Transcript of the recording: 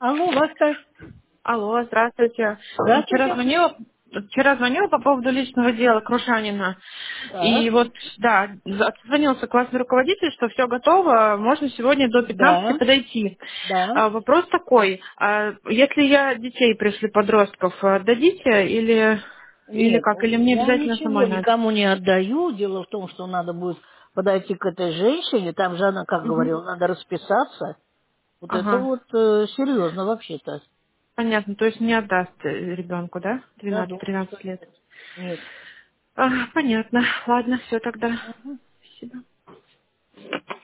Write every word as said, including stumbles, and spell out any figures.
Алло, Васька. Алло, здравствуйте. Вчера Здравствуйте. звонила, вчера звонила по поводу личного дела Крушанина. И Так. вот, да, отзвонился классный руководитель, что все готово, можно сегодня до пятнадцати Да, подойти. да. А, вопрос такой, а если я детей пришли, подростков, а, дадите или, или Нет, как, или мне я обязательно ничего самой надо? никому не отдаю. Дело в том, что надо будет подойти к этой женщине. Там же она, как Мгм. говорила, надо расписаться. Вот это Ага, вот э, серьезно вообще-то. понятно, то есть не отдаст э, ребенку, да, Я думаю, что двенадцать-тринадцать лет? нет. Нет. А, понятно, ладно, все тогда. Мгм. Спасибо.